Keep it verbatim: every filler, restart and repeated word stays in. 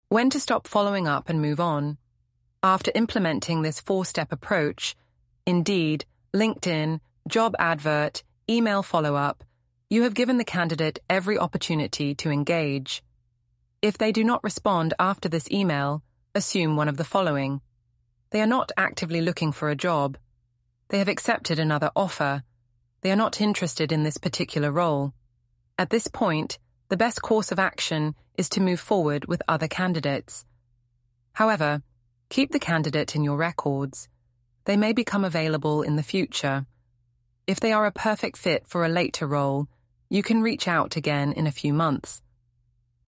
When to stop following up and move on? After implementing this four-step approach, Indeed, LinkedIn, job advert, email follow-up, you have given the candidate every opportunity to engage. If they do not respond after this email, assume one of the following. They are not actively looking for a job. They have accepted another offer. They are not interested in this particular role. At this point, the best course of action is to move forward with other candidates. However, keep the candidate in your records. They may become available in the future. If they are a perfect fit for a later role, you can reach out again in a few months.